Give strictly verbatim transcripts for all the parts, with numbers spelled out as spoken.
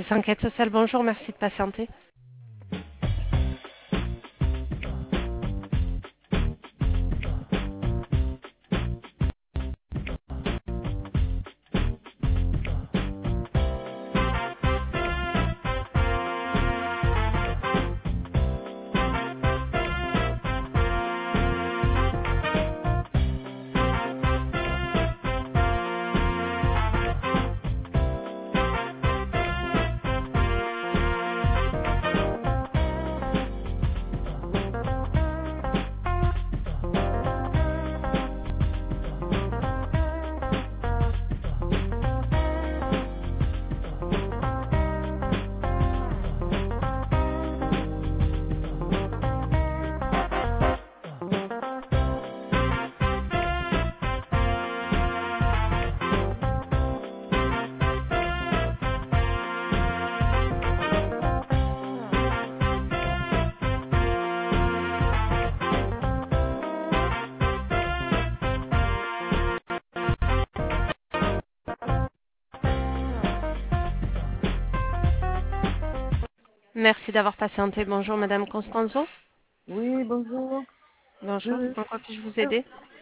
Service enquête sociale, bonjour, merci de patienter. Merci d'avoir patienté. Bonjour, Madame Constanzo. Oui, bonjour. Bonjour, Je, en quoi puis-je vous aider?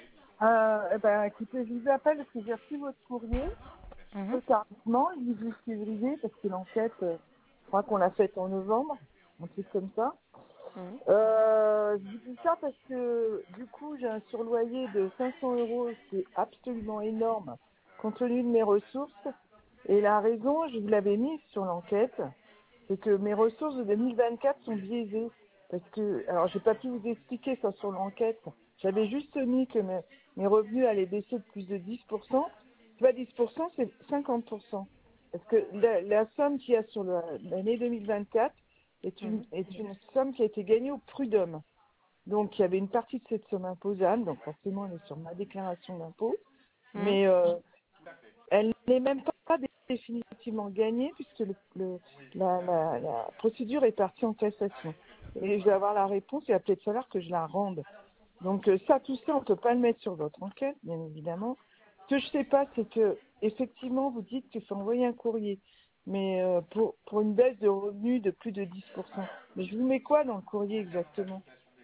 euh, eh ben, écoutez, je vous appelle parce que j'ai reçu votre courrier, Mhm. peu tardivement, le dix-huit février, parce que l'enquête, euh, je crois qu'on l'a faite en novembre, un truc comme ça. Mhm. Euh, je vous dis ça parce que, du coup, j'ai un surloyer de cinq cents euros, c'est absolument énorme, compte tenu de mes ressources. Et la raison, je vous l'avais mise sur l'enquête, c'est que mes ressources de deux mille vingt-quatre sont biaisées. Parce que, alors j'ai pas pu vous expliquer ça sur l'enquête. J'avais juste mis que mes, mes revenus allaient baisser de plus de dix pour cent. C'est pas dix pour cent, c'est cinquante pour cent. Parce que la, la somme qu'il y a sur le- l'année deux mille vingt-quatre est une, Mhm. est une somme qui a été gagnée au prud'homme. Donc il y avait une partie de cette somme imposable, donc forcément elle est sur ma déclaration d'impôt. Mhm. Mais euh, elle n'est même pas définitivement gagnée puisque le, le- la, la- la procédure est partie en cassation. Et je vais avoir la réponse, il va peut-être falloir que je la rende. Donc euh, ça, tout ça, on ne peut pas le mettre sur votre enquête, bien évidemment. Ce que je ne sais pas, c'est que effectivement, vous dites qu'il faut envoyer un courrier, mais euh, pour, pour une baisse de revenus de plus de dix pour cent. Mais je vous mets quoi dans le courrier exactement?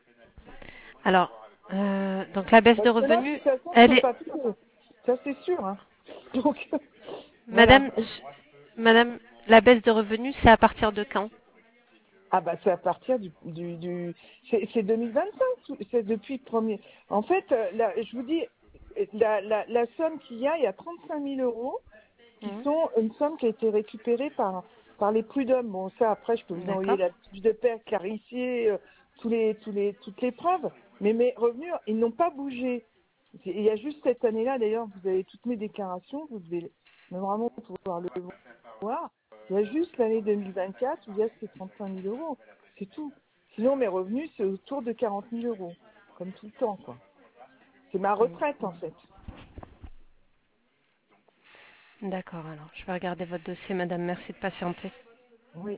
Alors, euh, donc la baisse de Parce que là, de revenus, toute façon, je elle peux est... pas tout. Ça, c'est sûr. Hein. Donc, voilà. Madame, je- Madame, la baisse de revenus, c'est à partir de quand? Ah bah c'est à partir du, du, du c'est, c'est deux mille vingt-cinq, c'est depuis le premier. En fait, euh, là, je vous dis, la, la, la somme qu'il y a, il y a trente-cinq mille euros qui Mhm. sont une somme qui a été récupérée par par les prud'hommes. Bon ça après je peux vous envoyer D'accord. la fiche de paie clarifier euh, tous les tous les toutes les preuves. Mais mes revenus ils n'ont pas bougé. C'est- Il y a juste cette année-là d'ailleurs vous avez toutes mes déclarations, vous devez vraiment pouvoir le voir. Il y a juste l'année deux mille vingt-quatre où il y a ces trente-cinq mille euros. C'est tout. Sinon, mes revenus, c'est autour de quarante mille euros. Comme tout le temps, quoi. C'est ma retraite, en fait. D'accord, alors, je vais regarder votre dossier, Madame, merci de patienter. Oui.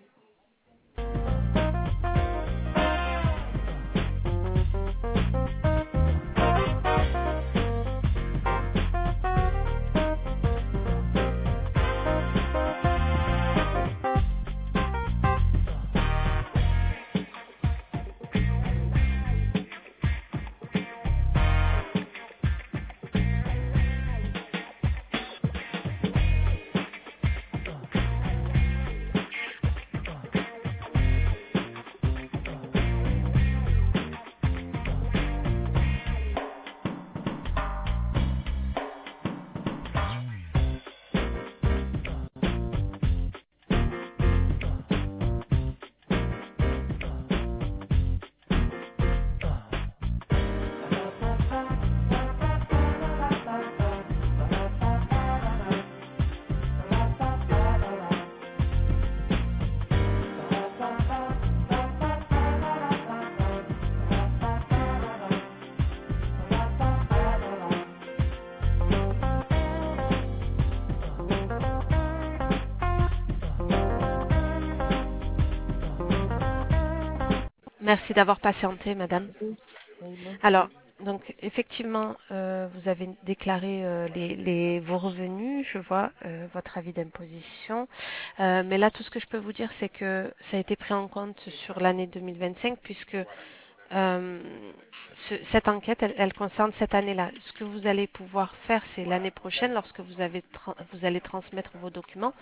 Merci d'avoir patienté, Madame. Oui, oui, moi, je vous Alors, en prie. Donc effectivement, euh, vous avez déclaré euh, les, les- vos revenus, je vois euh, votre avis d'imposition. Euh, mais là, tout ce que je peux vous dire, c'est que ça a été pris en compte sur l'année deux mille vingt-cinq, puisque euh, ce- cette enquête, elle, elle concerne cette année-là. Ce que vous allez pouvoir faire, c'est l'année prochaine, lorsque vous, avez tra- vous allez transmettre vos documents,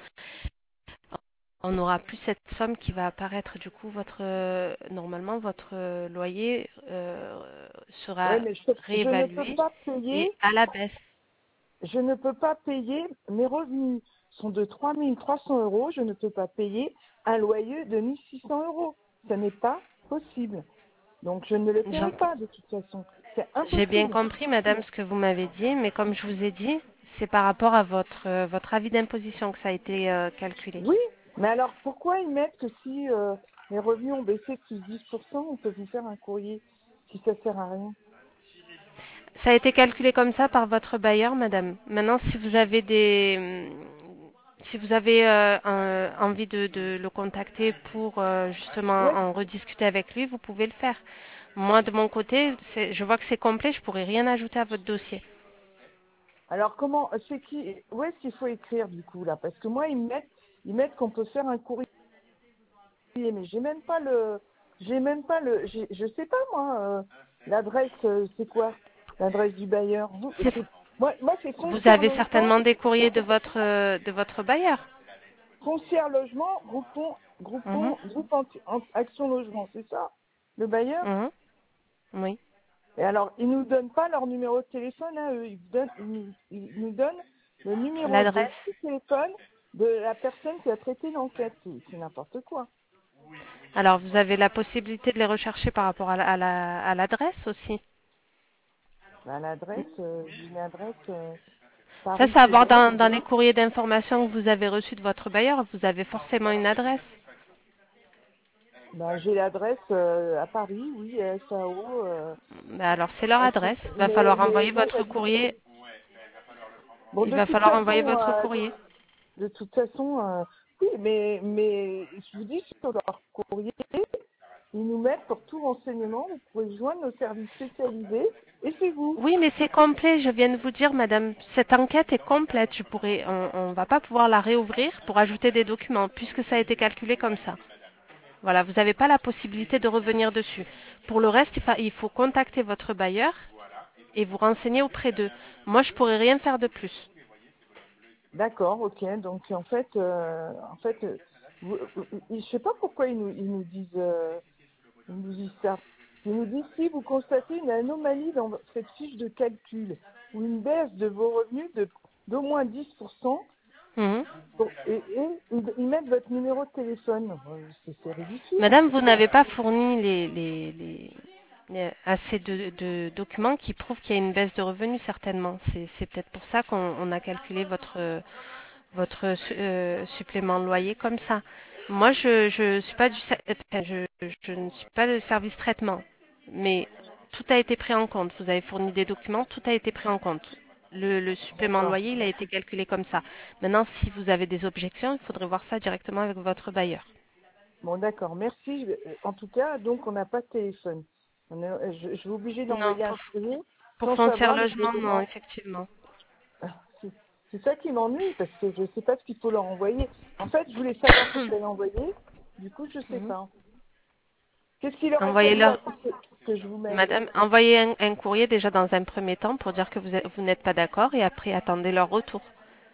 on n'aura plus cette somme qui va apparaître. Du coup, votre euh, normalement, votre euh, loyer euh, Ouais, sera mais je, je ne peux réévalué pas payer, et à la baisse. je ne peux pas payer, mes revenus sont de trois mille trois cents euros, je ne peux pas payer un loyer de mille six cents euros. Ce n'est pas possible. Donc je ne le paierai J'entends. pas de toute façon. C'est J'ai bien impossible. compris, madame, ce que vous m'avez dit, mais comme je vous ai dit, c'est par rapport à votre, euh, votre avis d'imposition que ça a été euh, calculé. Oui, mais alors pourquoi ils mettent que si euh, les revenus ont baissé de plus de dix pour cent, on peut vous faire un courrier si ça sert à rien? Ça a été calculé comme ça par votre bailleur, madame. Maintenant, si vous avez des, si vous avez euh, un- envie de, de le contacter pour euh, justement Oui. en rediscuter avec lui, vous pouvez le faire. Moi, de mon côté, c'est- je vois que c'est complet, je pourrais rien ajouter à votre dossier. Alors comment, c'est qui, où est-ce qu'il faut écrire du coup là? Parce que moi ils mettent, ils mettent qu'on peut faire un courrier, mais j'ai même pas le, j'ai même pas le, j'ai- je sais pas moi, euh, l'adresse euh, c'est quoi? L'adresse du bailleur. Vous, C'est- c'est- moi, moi c'est Vous Foncière avez Logement, certainement des courriers de votre, euh, de votre bailleur. Foncière Logement, groupon, Mhm, groupon, groupe anti- en- Action Logement, c'est ça? Le bailleur? mhm, oui. Et alors, ils nous donnent pas leur numéro de téléphone à eux, ils, donnent, ils, nous, ils nous donnent le numéro de L'adresse. téléphone de la personne qui a traité l'enquête. C'est c'est n'importe quoi. Alors, vous avez la possibilité de les rechercher par rapport à la- à la- à l'adresse aussi. Ben, l'adresse, euh, j'ai une adresse euh, Ça, Paris, c'est à voir Québec. dans, dans les courriers d'information que vous avez reçus de votre bailleur. Vous avez forcément une adresse. Ben, j'ai l'adresse euh, à Paris, oui, S A O. Euh, Ben alors, c'est leur Action- adresse. Il va mais, falloir mais envoyer moi, votre j'habite. courrier. Bon, Il de va toute falloir envoyer façon, votre euh, courrier. de toute façon, euh, oui, mais, mais je vous dis sur leur courrier, ils nous mettent pour tout renseignement, vous pouvez joindre nos services spécialisés, et c'est vous. Oui, mais c'est complet. Je viens de vous dire, madame, cette enquête est complète. Je pourrais, on ne va pas pouvoir la réouvrir pour ajouter des documents puisque ça a été calculé comme ça. Voilà, vous n'avez pas la possibilité de revenir dessus. Pour le reste, il, fa- il faut contacter votre bailleur et vous renseigner auprès d'eux. Moi, je pourrais rien faire de plus. D'accord, ok. Donc en fait, euh, en fait, euh, vous- vous- je sais pas pourquoi ils nous, ils nous disent, euh, ils nous disent ça. Ils nous disent si vous constatez une anomalie dans cette fiche de calcul ou une baisse de vos revenus de d'au moins dix pour cent, Mhm. bon, et, et ils, ils mettent votre numéro de téléphone. Euh, C'est c'est ridicule. Madame, vous n'avez pas fourni les, les- les- les- assez de, de documents qui prouvent qu'il y a une baisse de revenus, certainement. C'est c'est peut-être pour ça qu'on on a calculé votre, votre su- euh, supplément de loyer comme ça. Moi, je, je suis pas du, ser- enfin, je, je ne suis pas le service traitement, mais tout a été pris en compte. Vous avez fourni des documents, tout a été pris en compte. Le, le supplément de D'accord. loyer, il a été calculé comme ça. Maintenant, si vous avez des objections, il faudrait voir ça directement avec votre bailleur. Bon, d'accord. Merci. Je vais- euh, En tout cas, donc on n'a pas de téléphone. On est- je, je suis obligée Non, d'envoyer un pour, courrier pour sans foncière savoir les logement, non, éléments. effectivement. Ah, C'est c'est ça qui m'ennuie parce que je ne sais pas ce qu'il faut leur envoyer. En fait, je voulais savoir ce qu'il fallait envoyer. Du coup, je ne sais Mhm. pas. Qu'est-ce qu'il aurait fallu Envoyez-leur, attendre que, que je vous mette? madame, envoyez un, un courrier déjà dans un premier temps pour dire que vous, êtes- vous n'êtes pas d'accord et après attendez leur retour.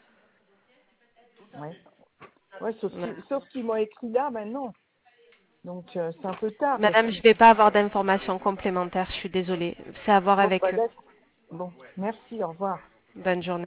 Ouais. Ouais, sauf Voilà. qu'ils sauf qu'ils m'ont écrit là maintenant. Donc euh, c'est un peu tard parce Madame, que je ne vais pas avoir d'informations complémentaires, je suis désolée. C'est à voir bon, avec bah, eux. d'accord. Bon, merci, au revoir. Bonne journée.